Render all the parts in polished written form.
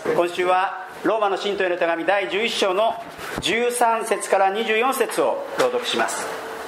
今週はローマの信徒への手紙第11章の13節から24節を朗読します。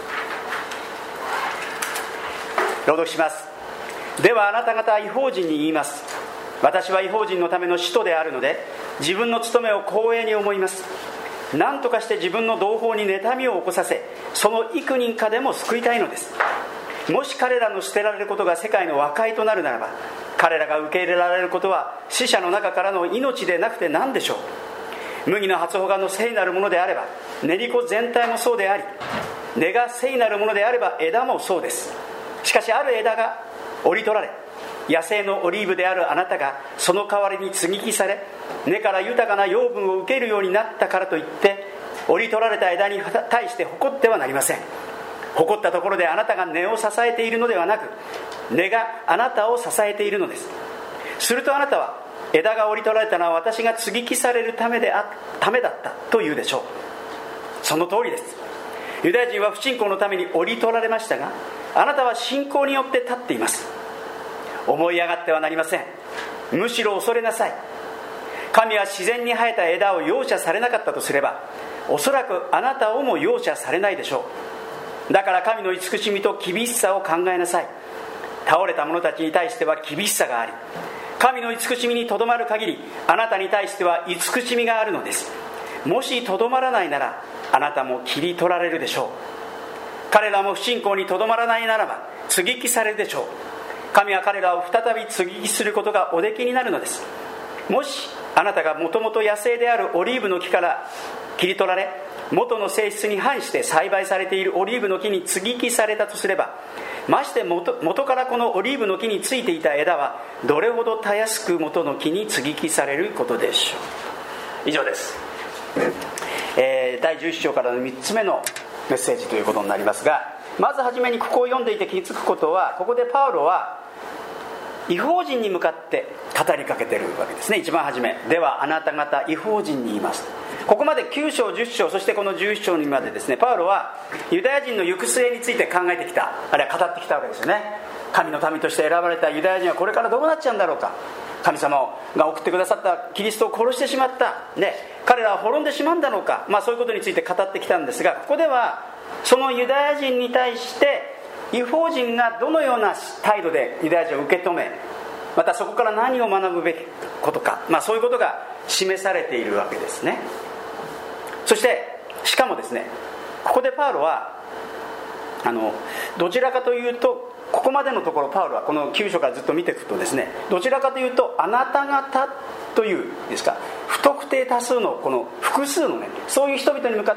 ではあなた方は異邦人に言います。私は異邦人のための使徒であるので、自分の務めを光栄に思います。何とかして自分の同胞に妬みを起こさせ、その幾人かでも救いたいのです。もし彼らの捨てられることが世界の和解となるならば、彼らが受け入れられることは死者の中からの命でなくて何でしょう。麦の発穂がの聖なるものであれば、練り子全体もそうであり、根が聖なるものであれば枝もそうです。しかしある枝が折り取られ、野生のオリーブであるあなたがその代わりに接ぎ木され、根から豊かな養分を受けるようになったからといって、折り取られた枝に対して誇ってはなりません。誇ったところであなたが根を支えているのではなく、根があなたを支えているのです。するとあなたは、枝が折り取られたのは私が接ぎ木されるためだったと言うでしょう。その通りです。ユダヤ人は不信仰のために折り取られましたが、あなたは信仰によって立っています。思い上がってはなりません。むしろ恐れなさい。神は自然に生えた枝を容赦されなかったとすれば、おそらくあなたをも容赦されないでしょう。だから神の慈しみと厳しさを考えなさい。倒れた者たちに対しては厳しさがあり、神の慈しみにとどまる限り、あなたに対しては慈しみがあるのです。もしとどまらないなら、あなたも切り取られるでしょう。彼らも不信仰にとどまらないならば、接ぎ木されるでしょう。神は彼らを再び接ぎ木することがおできになるのです。もしあなたがもともと野生であるオリーブの木から切り取られ、元の性質に反して栽培されているオリーブの木に接ぎ木されたとすれば、まして 元からこのオリーブの木についていた枝はどれほどたやすく元の木に接ぎ木されることでしょう。以上です。第11章からの3つ目のメッセージということになりますが、まずはじめにここを読んでいて気づくことは、ここでパウロは異邦人に向かって語りかけているわけですね。一番初め、ではあなた方異邦人に言います。ここまで9章10章、そしてこの11章にまでですね、パウロはユダヤ人の行く末について考えてきた、あるいは語ってきたわけですよね。神の民として選ばれたユダヤ人はこれからどうなっちゃうんだろうか。神様が送ってくださったキリストを殺してしまった、彼らは滅んでしまうんだろうか、そういうことについて語ってきたんですが、ここではそのユダヤ人に対して異邦人がどのような態度でユダヤ人を受け止め、またそこから何を学ぶべきことか、そういうことが示されているわけですね。そしてしかもですね、ここでパウロはどちらかというと、ここまでのところパウロはこの9章からずっと見ていくとですね、どちらかというとあなた方というですか、不特定多数のこの複数のそういう人々に向か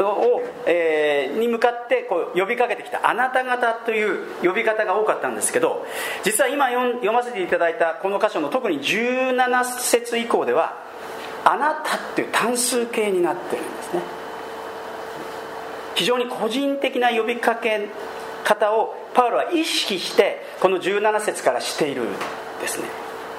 ってこう呼びかけてきたあなた方という呼び方が多かったんですけど、実は今読ませていただいたこの箇所の特に17節以降ではあなたっていう単数形になってるんですね。非常に個人的な呼びかけ方をパウロは意識してこの17節からしているんですね。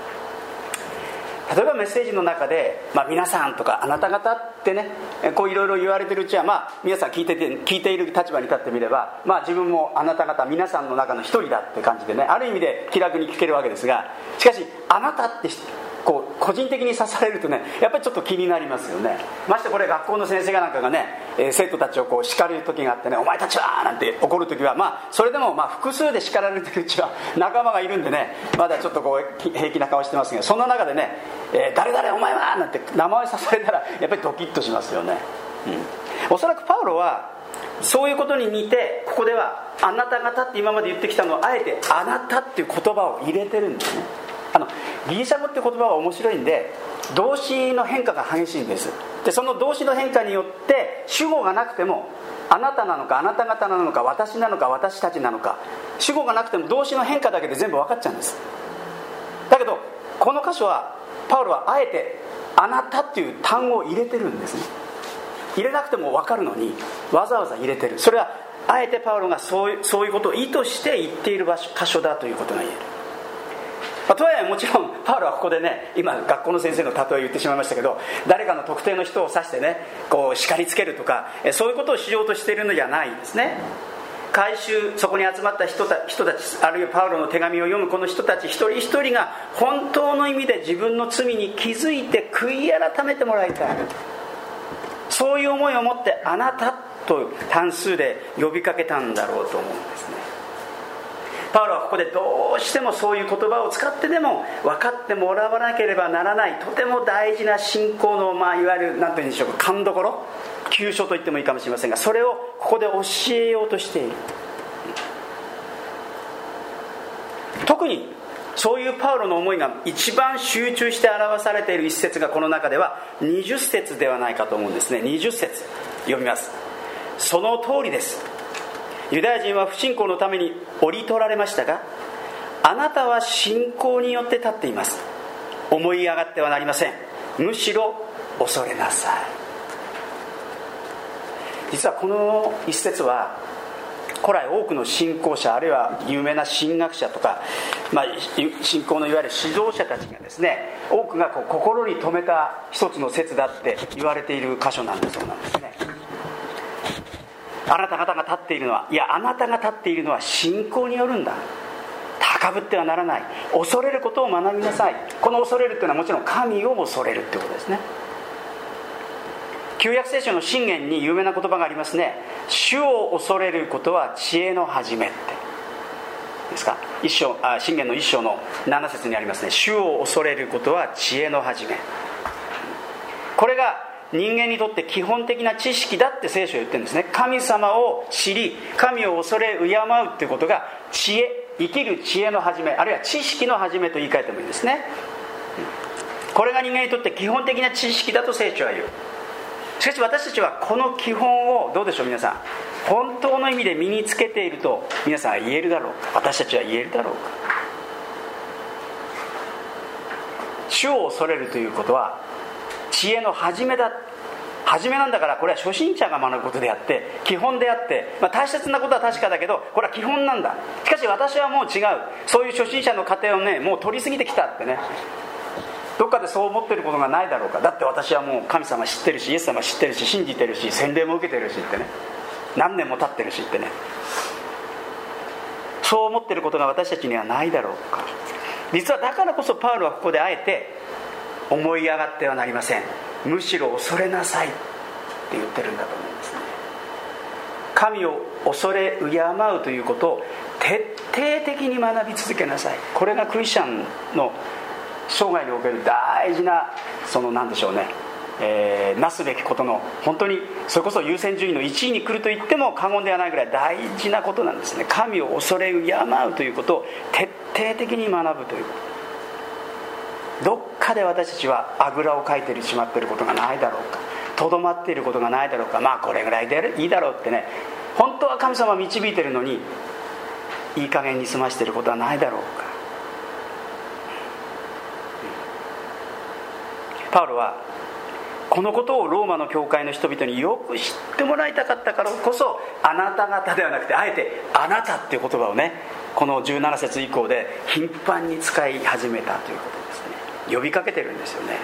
例えばメッセージの中で、皆さんとかあなた方ってね、こういろいろ言われてるうちは、皆さん聞いている立場に立ってみれば、自分もあなた方皆さんの中の一人だって感じでね、ある意味で気楽に聞けるわけですが、しかしあなたってこう個人的に刺されるとね、やっぱりちょっと気になりますよね。ましてこれ学校の先生なんかがね、生徒たちをこう叱る時があってね、お前たちはなんて怒る時は、それでも複数で叱られてるうちは仲間がいるんでね、まだちょっとこう平気な顔してますけど、その中でね、誰々お前はなんて名前さされたらやっぱりドキッとしますよね。おそらくパウロはそういうことに似て、ここではあなた方って今まで言ってきたのをあえてあなたっていう言葉を入れてるんですね。ギリシャ語って言葉は面白いんで、動詞の変化が激しいんです。でその動詞の変化によって主語がなくてもあなたなのかあなた方なのか私なのか私たちなのか、主語がなくても動詞の変化だけで全部分かっちゃうんです。だけどこの箇所はパウロはあえてあなたっていう単語を入れてるんですね。入れなくても分かるのにわざわざ入れてる。それはあえてパウロがそういうことを意図して言っている箇所だということが言える。とはいえもちろんパウロはここでね、今学校の先生の例えを言ってしまいましたけど、誰かの特定の人を指してね、こう叱りつけるとかそういうことをしようとしているのじゃないですね。 回収、そこに集まった人たち、あるいはパウロの手紙を読むこの人たち一人一人が本当の意味で自分の罪に気づいて悔い改めてもらいたい、そういう思いを持ってあなたと単数で呼びかけたんだろうと思うんですね。パウロはここでどうしてもそういう言葉を使ってでも分かってもらわなければならない、とても大事な信仰の、いわゆる何というんでしょうか、勘どころ、急所と言ってもいいかもしれませんが、それをここで教えようとしている。特にそういうパウロの思いが一番集中して表されている一節がこの中では20節ではないかと思うんですね。20節読みます。その通りです。ユダヤ人は不信仰のために折り取られましたが、あなたは信仰によって立っています。思い上がってはなりません。むしろ恐れなさい。実はこの一節は古来多くの信仰者、あるいは有名な神学者とか、信仰のいわゆる指導者たちがですね、多くが心に留めた一つの説だって言われている箇所なんだそうなんですね。あなた方が立っているのは、あなたが立っているのは信仰によるんだ。高ぶってはならない。恐れることを学びなさい。この恐れるというのはもちろん神を恐れるということですね。旧約聖書の箴言に有名な言葉がありますね。主を恐れることは知恵の始めってですか。箴言の一章の7節にありますね。主を恐れることは知恵の始め。これが人間にとって基本的な知識だって聖書は言ってるんですね。神様を知り、神を恐れ敬うっていうことが知恵、生きる知恵の始め、あるいは知識の始めと言い換えてもいいですね。これが人間にとって基本的な知識だと聖書は言う。しかし私たちはこの基本をどうでしょう、皆さん、本当の意味で身につけていると皆さんは言えるだろうか。私たちは言えるだろうか。主を恐れるということは知恵の始めだ。始めなんだから、これは初心者が学ぶことであって基本であって、大切なことは確かだけどこれは基本なんだ。しかし私はもう違う、そういう初心者の過程をね、もう取り過ぎてきたってね、どっかでそう思ってることがないだろうか。だって私はもう神様知ってるし、イエス様知ってるし、信じてるし、洗礼も受けてるしってね、何年も経ってるしってね、そう思ってることが私たちにはないだろうか。実はだからこそパウロはここであえて思い上がってはなりません、むしろ恐れなさいって言ってるんだと思うんですね。神を恐れ敬うということを徹底的に学び続けなさい。これがクリスチャンの生涯における大事な、何でしょうね、なすべきことの、本当にそれこそ優先順位の1位に来ると言っても過言ではないぐらい大事なことなんですね。神を恐れ敬うということを徹底的に学ぶということ。どっかで私たちはあぐらをかいてしまっていることがないだろうか、とどまっていることがないだろうか。これぐらいでいいだろうってね、本当は神様導いているのにいい加減に済ましていることはないだろうか。パウロはこのことをローマの教会の人々によく知ってもらいたかったからこそ、あなた方ではなくてあえてあなたっていう言葉をね、この17節以降で頻繁に使い始めたということですね。呼びかけてるんですよね。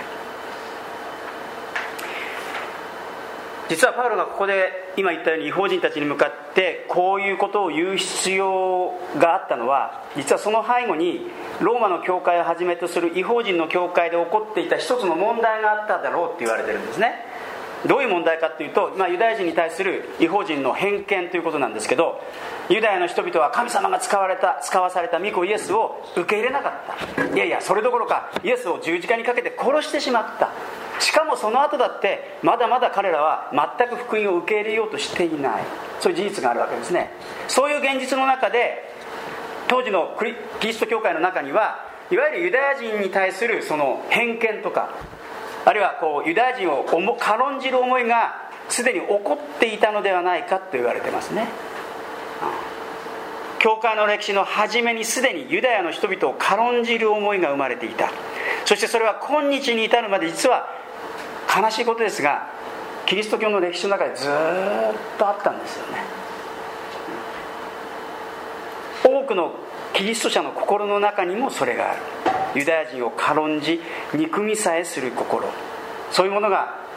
実はパウロがここで今言ったように異邦人たちに向かってこういうことを言う必要があったのは、実はその背後にローマの教会をはじめとする異邦人の教会で起こっていた一つの問題があっただろうって言われてるんですね。どういう問題かというと、ユダヤ人に対する異邦人の偏見ということなんですけど、ユダヤの人々は神様が使わされた御子イエスを受け入れなかった。いやいや、それどころかイエスを十字架にかけて殺してしまった。しかもその後だってまだまだ彼らは全く福音を受け入れようとしていない、そういう事実があるわけですね。そういう現実の中で当時のキリスト教会の中にはいわゆるユダヤ人に対するその偏見とか、あるいはユダヤ人を軽んじる思いがすでに起こっていたのではないかと言われてますね。教会の歴史の初めにすでにユダヤの人々を軽んじる思いが生まれていた。そしてそれは今日に至るまで、実は悲しいことですがキリスト教の歴史の中でずっとあったんですよね。多くのキリスト者の心の中にもそれがある。ユダヤ人を軽んじ憎みさえする心、そういうものが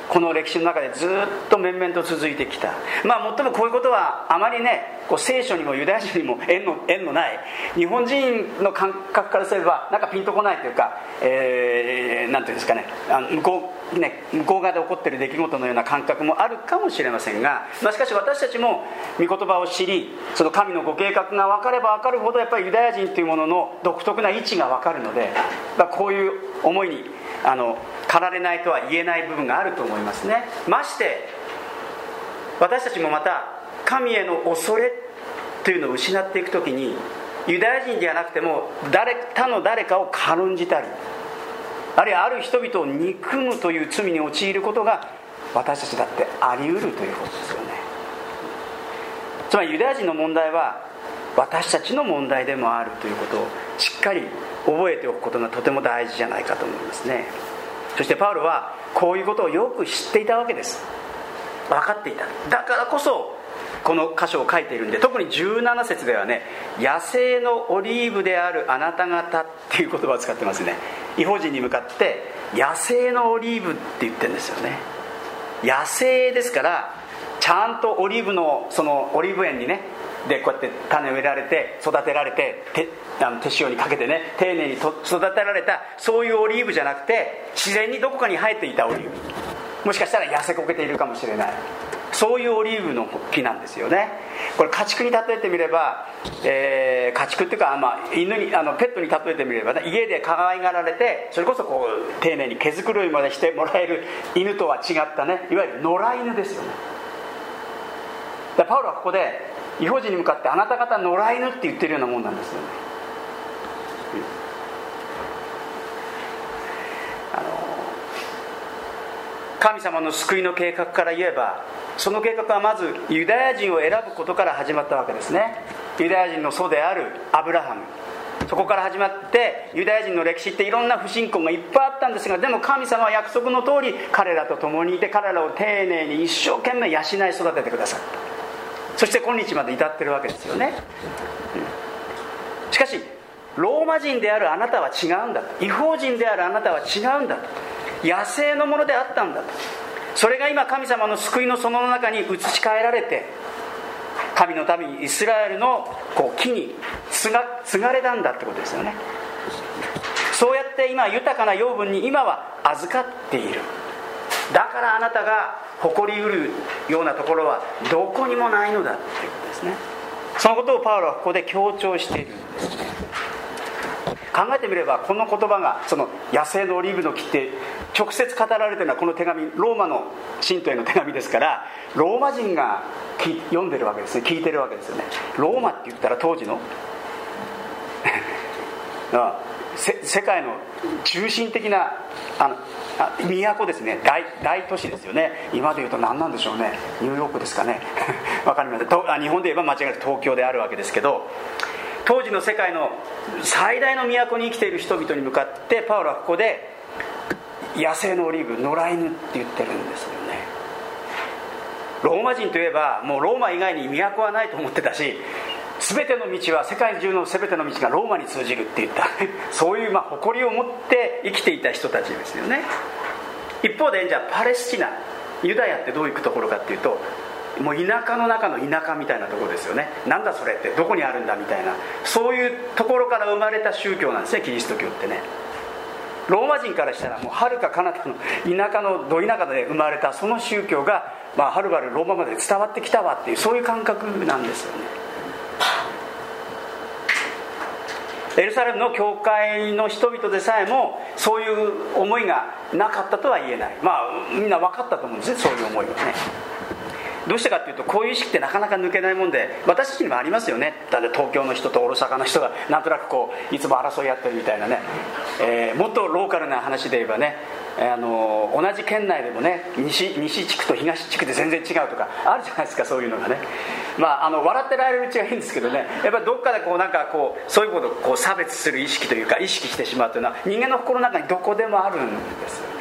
この歴史の中でずっと面々と続いてきた。もっともこういうことはあまりね、聖書にもユダヤ人にも縁のない日本人の感覚からすればなんかピンとこないというか、なんていうんですかね、向こう側で起こっている出来事のような感覚もあるかもしれませんが、しかし私たちも御言葉を知り、その神のご計画が分かれば分かるほどやっぱりユダヤ人というものの独特な位置が分かるので、こういう思いに駆られないとは言えない部分があると思いますね。まして私たちもまた神への恐れというのを失っていくときに、ユダヤ人ではなくても他の誰かを軽んじたり、あるいはある人々を憎むという罪に陥ることが私たちだってあり得るということですよね。つまりユダヤ人の問題は私たちの問題でもあるということをしっかり覚えておくことがとても大事じゃないかと思いますね。そしてパウロはこういうことをよく知っていたわけです。分かっていた。だからこそこの箇所を書いているんで、特に17節ではね、野生のオリーブであるあなた方っていう言葉を使ってますね。異邦人に向かって野生のオリーブって言ってるんですよね。野生ですから、ちゃんとオリーブのそのオリーブ園にね、でこうやって種を植えられて育てられて手塩にかけてね、丁寧に育てられたそういうオリーブじゃなくて、自然にどこかに生えていたオリーブ、もしかしたら痩せこけているかもしれない、そういうオリーブの木なんですよね。これ家畜に例えてみれば、家畜っていうか、犬にペットに例えてみれば、ね、家で可愛がられて、それこそこう丁寧に毛づくろいまでしてもらえる犬とは違ったね、いわゆる野良犬ですよね。パウロはここで異邦人に向かってあなた方野良犬って言ってるようなもんなんですよね。神様の救いの計画から言えば、その計画はまずユダヤ人を選ぶことから始まったわけですね。ユダヤ人の祖であるアブラハム、そこから始まってユダヤ人の歴史っていろんな不信仰がいっぱいあったんですが、でも神様は約束の通り彼らと共にいて、彼らを丁寧に一生懸命養い育ててくださった。そして今日まで至ってるわけですよね。しかしローマ人であるあなたは違うんだと、異邦人であるあなたは違うんだと、野生のものであったんだと、それが今神様の救いの園の中に移し替えられて、神の民イスラエルの木に継がれたんだってことですよね。そうやって今豊かな養分に今は預かっている。だからあなたが誇りうるようなところはどこにもないのだっていうことですね。そのことをパウロはここで強調しているんですね。考えてみればこの言葉が、その野生のオリーブの木って直接語られているのはこの手紙、ローマの信徒への手紙ですから、ローマ人が読んでるわけですね、聞いてるわけですよね。ローマって言ったら当時の世界の中心的な都ですね、大都市ですよね。今で言うと何なんでしょうね、ニューヨークですかねわかりません。日本で言えば間違いなく東京であるわけですけど、当時の世界の最大の都に生きている人々に向かってパウロはここで野生のオリーブ、野良犬って言ってるんですよね。ローマ人といえばもうローマ以外に都はないと思ってたし、全ての道は、世界中の全ての道がローマに通じるって言ったそういう誇りを持って生きていた人たちですよね。一方でじゃあパレスチナ、ユダヤってどういうところかっていうと、もう田舎の中の田舎みたいなところですよね。なんだそれってどこにあるんだみたいな、そういうところから生まれた宗教なんですね、キリスト教ってね。ローマ人からしたらもうはるか彼方の田舎のど田舎で生まれたその宗教が、はるばるローマまで伝わってきたわっていう、そういう感覚なんですよね。エルサレムの教会の人々でさえもそういう思いがなかったとは言えない。みんな分かったと思うんですね、そういう思いはね。どうしてかっていうと、こういう意識ってなかなか抜けないもんで、私たちにもありますよね。だって東京の人と大阪の人がなんとなくいつも争い合ってるみたいなね、もっとローカルな話で言えばね、同じ県内でもね、西地区と東地区で全然違うとかあるじゃないですか、そういうのがね。笑ってられるうちはいいんですけどね、やっぱりどっかでそういうことを差別する意識というか、意識してしまうというのは人間の心の中にどこでもあるんですよね。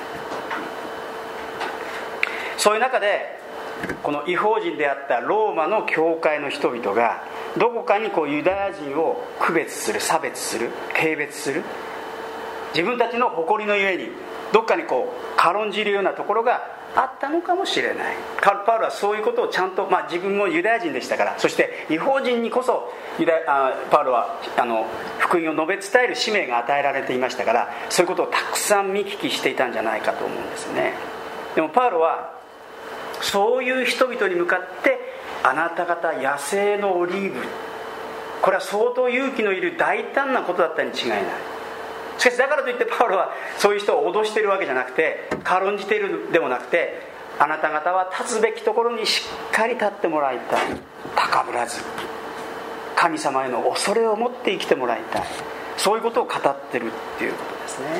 そういう中でこの異邦人であったローマの教会の人々がどこかにユダヤ人を区別する、差別する、軽蔑する、自分たちの誇りのゆえにどっかに軽んじるようなところがあったのかもしれない。パウロはそういうことをちゃんと、自分もユダヤ人でしたから、そして異邦人にこそパウロは福音を述べ伝える使命が与えられていましたから、そういうことをたくさん見聞きしていたんじゃないかと思うんですね。でもパウロはそういう人々に向かって、あなた方野生のオリーブ、これは相当勇気のいる大胆なことだったに違いない。しかしだからといってパウロはそういう人を脅しているわけじゃなくて、軽んじているでもなくて、あなた方は立つべきところにしっかり立ってもらいたい、高ぶらず神様への恐れを持って生きてもらいたい、そういうことを語ってるっていうことですね。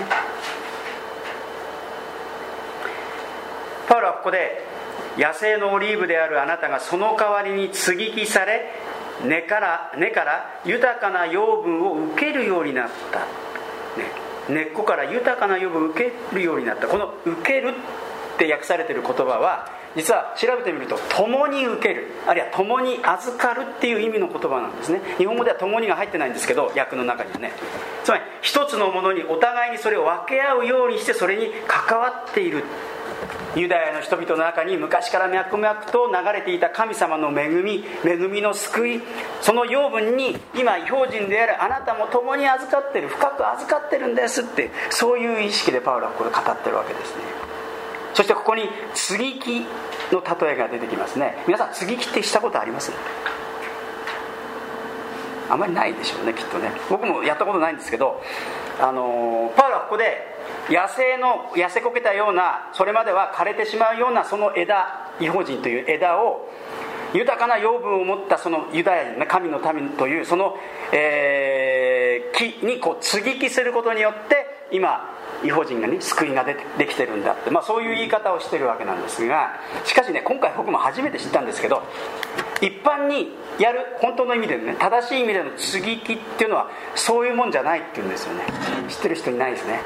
パウロはここで、野生のオリーブであるあなたがその代わりに接ぎ木され、根から豊かな養分を受けるようになった、根っこから豊かな養分を受けるようになった。この受けるって訳されている言葉は、実は調べてみると共に受ける、あるいは共に預かるっていう意味の言葉なんですね。日本語では共にが入ってないんですけど、訳の中にはね、つまり一つのものにお互いにそれを分け合うようにして、それに関わっている。ユダヤの人々の中に昔から脈々と流れていた神様の恵みの救い、その養分に今異邦人であるあなたも共に預かっている、深く預かってるんですって、そういう意識でパウロはここで語ってるわけですね。そしてここに接ぎ木の例えが出てきますね。皆さん接ぎ木ってしたことあります？あまりないでしょうね、きっとね。僕もやったことないんですけど、パウロはここで痩せこけたような、それまでは枯れてしまうようなその枝、異邦人という枝を豊かな養分を持ったそのユダヤ人、神の民というその、木に接ぎ木することによって、今異邦人がね、救いができてるんだって、そういう言い方をしてるわけなんですが、しかしね、今回僕も初めて知ったんですけど、一般にやる本当の意味でね、正しい意味での接ぎ木っていうのはそういうもんじゃないっていうんですよね。知ってる人いないですね。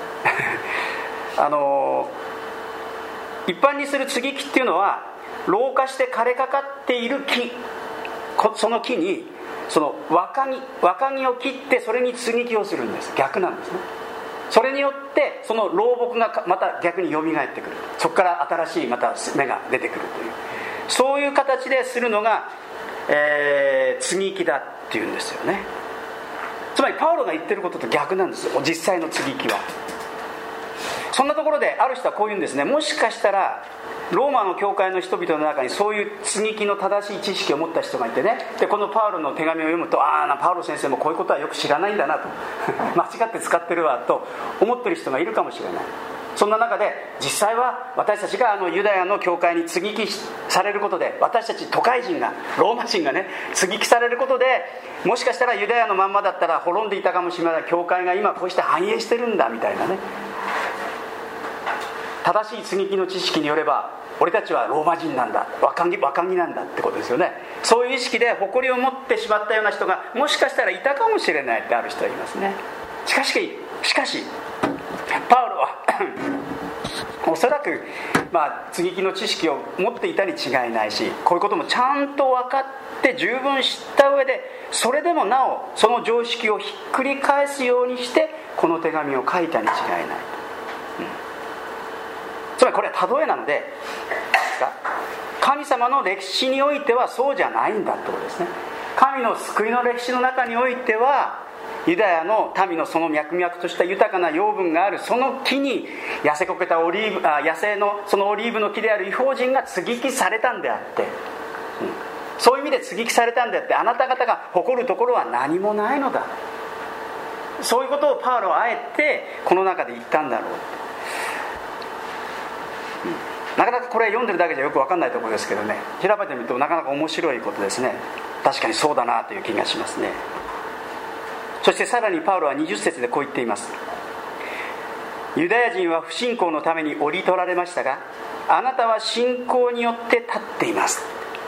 一般にする接ぎ木っていうのは、老化して枯れかかっている木、その木にその若木を切って、それに接ぎ木をするんです。逆なんですね。それによってその老木がまた逆によみがえってくる、そこから新しいまた芽が出てくるという、そういう形でするのが、接ぎ木だっていうんですよね。つまりパウロが言ってることと逆なんですよ、実際の接ぎ木は。そんなところである人はこう言うんですね。もしかしたらローマの教会の人々の中にそういう接ぎ木の正しい知識を持った人がいてね、でこのパウロの手紙を読むと、パウロ先生もこういうことはよく知らないんだなと間違って使ってるわと思ってる人がいるかもしれない。そんな中で、実際は私たちがユダヤの教会に接ぎ木されることで、私たち都会人が、ローマ人がね、接ぎ木されることで、もしかしたらユダヤのまんまだったら滅んでいたかもしれない教会が今こうして繁栄してるんだみたいなね、正しい接ぎ木の知識によれば、俺たちはローマ人なんだ、若木なんだってことですよね。そういう意識で誇りを持ってしまったような人がもしかしたらいたかもしれないってある人はいますね。しかしパウロはおそらく接ぎ木の知識を持っていたに違いないし、こういうこともちゃんと分かって十分知った上で、それでもなおその常識をひっくり返すようにしてこの手紙を書いたに違いない。つまりこれは例えなので、神様の歴史においてはそうじゃないんだってことですね。神の救いの歴史の中においては、ユダヤの民のその脈々とした豊かな養分があるその木に、痩せこけた野生のそのオリーブの木である異邦人が接ぎ木されたんであって、そういう意味で接ぎ木されたんであって、あなた方が誇るところは何もないのだ、そういうことをパウロはあえてこの中で言ったんだろう。なかなかこれ読んでるだけじゃよく分かんないところですけどね、調べてみるとなかなか面白いことですね。確かにそうだなという気がしますね。そしてさらにパウロは20節でこう言っています。ユダヤ人は不信仰のために折り取られましたが、あなたは信仰によって立っています。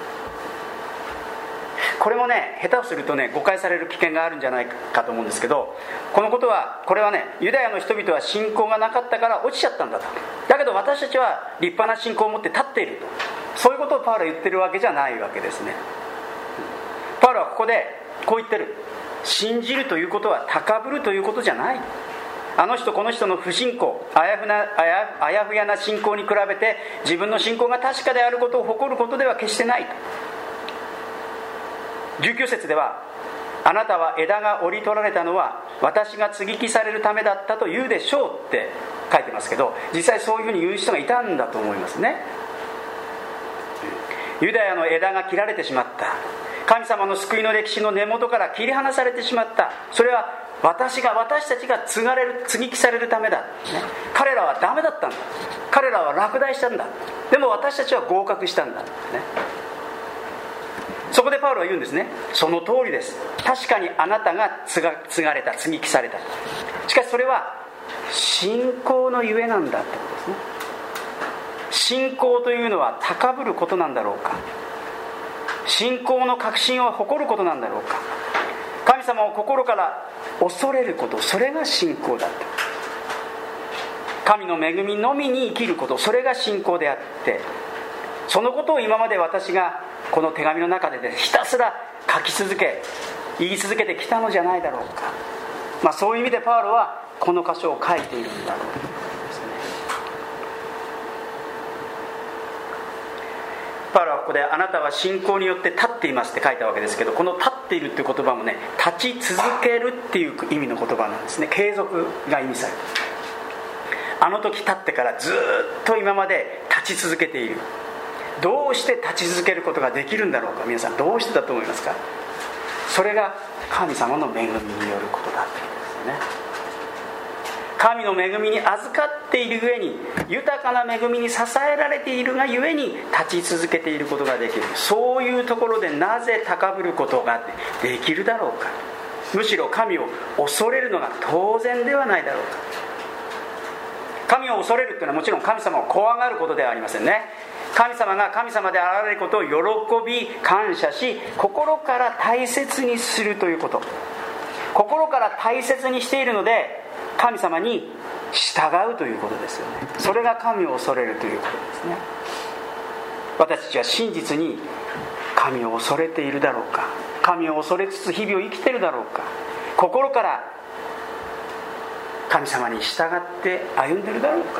これもね、下手をするとね、誤解される危険があるんじゃないかと思うんですけど、これはね、ユダヤの人々は信仰がなかったから落ちちゃったんだと。だけど私たちは立派な信仰を持って立っていると、そういうことをパウロは言ってるわけじゃないわけですね。パウロはここでこう言ってる。信じるということは高ぶるということじゃない。 あの人この人の不信仰、あやふやな信仰に比べて自分の信仰が確かであることを誇ることでは決してないと。19節では、あなたは枝が折り取られたのは私が接ぎ木されるためだったと言うでしょうって書いてますけど、実際そういうふうに言う人がいたんだと思いますね。ユダヤの枝が切られてしまった、神様の救いの歴史の根元から切り離されてしまった、それは私たちが接ぎ木されるためだ、ね、彼らはダメだったんだ、彼らは落第したんだ、でも私たちは合格したんだ、ね、そこでパウロは言うんですね。その通りです、確かにあなたが接ぎ木された、しかしそれは信仰のゆえなんだってことですね。信仰というのは高ぶることなんだろうか、信仰の確信を誇ることなんだろうか、神様を心から恐れること、それが信仰だと。神の恵みのみに生きること、それが信仰であって、そのことを今まで私がこの手紙の中でひたすら書き続け言い続けてきたのじゃないだろうか、そういう意味でパウロはこの箇所を書いているんだろうということですね。パウロはここであなたは信仰によって立っていますって書いたわけですけど、この立っているっていう言葉もね、立ち続けるっていう意味の言葉なんですね。継続が意味される。あの時立ってからずっと今まで立ち続けている。どうして立ち続けることができるんだろうか。皆さんどうしてだと思いますか。それが神様の恵みによることだということですね。神の恵みに預かっているゆえに、豊かな恵みに支えられているがゆえに立ち続けていることができる。そういうところでなぜ高ぶることができるだろうか。むしろ神を恐れるのが当然ではないだろうか。神を恐れるというのはもちろん神様を怖がることではありませんね。神様が神様であられることを喜び感謝し、心から大切にするということ、心から大切にしているので神様に従うということですよね。それが神を恐れるということですね。私たちは真実に神を恐れているだろうか。神を恐れつつ日々を生きているだろうか。心から神様に従って歩んでいるだろうか。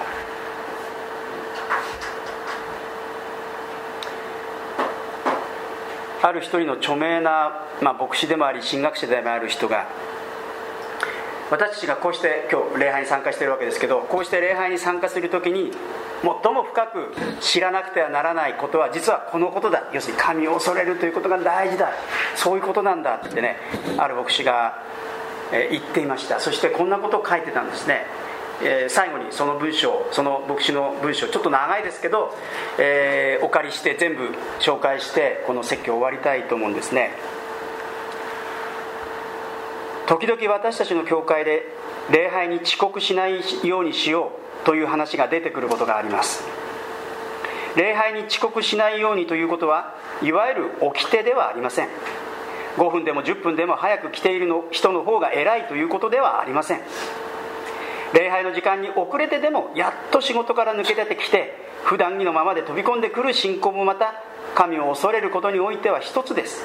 ある一人の著名な、牧師でもあり神学者でもある人が、私たちがこうして今日礼拝に参加しているわけですけど、こうして礼拝に参加するときに最も深く知らなくてはならないことは実はこのことだ。要するに神を恐れるということが大事だ、そういうことなんだってね、ある牧師が言っていました。そしてこんなことを書いてたんですね。最後にその文章、その牧師の文章、ちょっと長いですけど、お借りして全部紹介してこの説教を終わりたいと思うんですね。時々私たちの教会で礼拝に遅刻しないようにしようという話が出てくることがあります。礼拝に遅刻しないようにということはいわゆる掟ではありません。5分でも10分でも早く来ている人の方が偉いということではありません。礼拝の時間に遅れてでもやっと仕事から抜け出てきて普段着のままで飛び込んでくる信仰もまた神を恐れることにおいては一つです。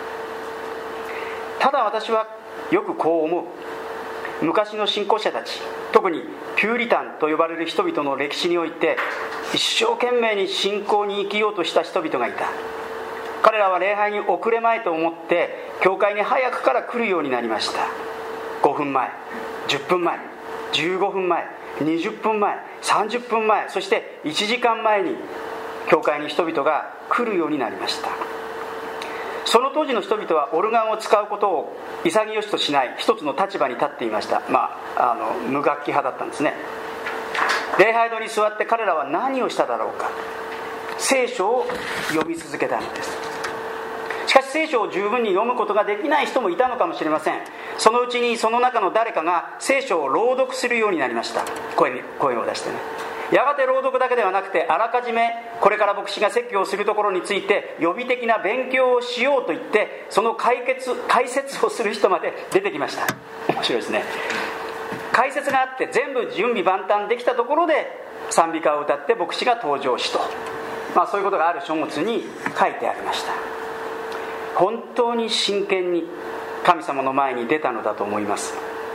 ただ私はよくこう思う。昔の信仰者たち、特にピューリタンと呼ばれる人々の歴史において一生懸命に信仰に生きようとした人々がいた。彼らは礼拝に遅れまいと思って教会に早くから来るようになりました。5分前、10分前、15分前、20分前、30分前、そして1時間前に教会に人々が来るようになりました。その当時の人々はオルガンを使うことを潔しとしない一つの立場に立っていました。無楽器派だったんですね。礼拝堂に座って彼らは何をしただろうか。聖書を読み続けたのです。しかし聖書を十分に読むことができない人もいたのかもしれません。そのうちにその中の誰かが聖書を朗読するようになりました。声を出してね。やがて朗読だけではなくて、あらかじめこれから牧師が説教をするところについて予備的な勉強をしようと言って、その解説をする人まで出てきました。面白いですね。解説があって全部準備万端できたところで賛美歌を歌って牧師が登場しと、そういうことがある書物に書いてありました。本当に真剣に神様の前に出たのだと思います。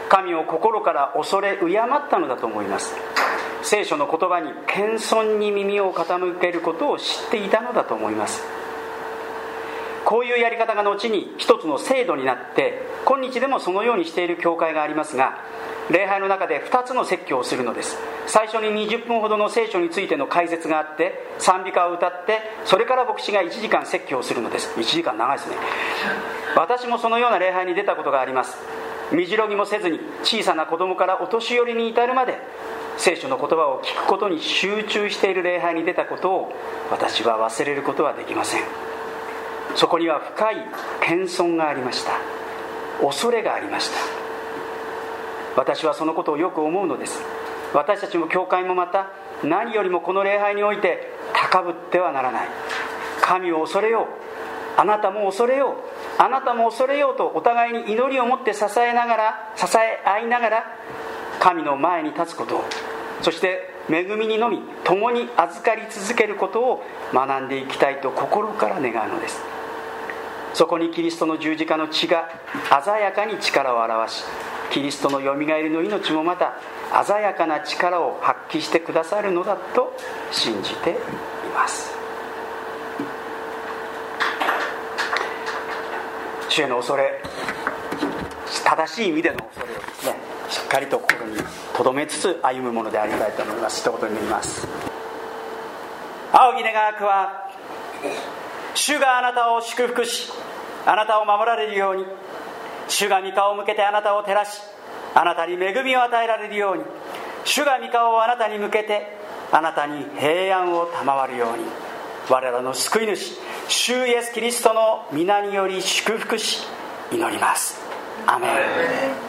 神を心から恐れ敬ったのだと思います。聖書の言葉に謙遜に耳を傾けることを知っていたのだと思います。こういうやり方が後に一つの制度になって、今日でもそのようにしている教会がありますが、礼拝の中で2つの説教をするのです。最初に20分ほどの聖書についての解説があって、賛美歌を歌って、それから牧師が1時間説教をするのです。1時間長いですね。私もそのような礼拝に出たことがあります。身じろぎもせずに、小さな子供からお年寄りに至るまで聖書の言葉を聞くことに集中している礼拝に出たことを私は忘れることはできません。そこには深い謙遜がありました。恐れがありました。私はそのことをよく思うのです。私たちも教会もまた、何よりもこの礼拝において高ぶってはならない。神を恐れよう、あなたも恐れよう、あなたも恐れようとお互いに祈りを持って支え合いながら神の前に立つことを、そして恵みにのみ共に預かり続けることを学んでいきたいと心から願うのです。そこにキリストの十字架の血が鮮やかに力を表し、キリストのよみがえりの命もまた鮮やかな力を発揮してくださるのだと信じています。主への恐れ、正しい意味での恐れをですね、しっかりと心に留めつつ歩むものでありたいと思います。一言に言います。仰ぎ願わくは、主があなたを祝福し、あなたを守られるように、主が御顔を向けてあなたを照らし、あなたに恵みを与えられるように、主が御顔をあなたに向けてあなたに平安を賜るように、我らの救い主主イエスキリストの皆により祝福し祈ります。アメン。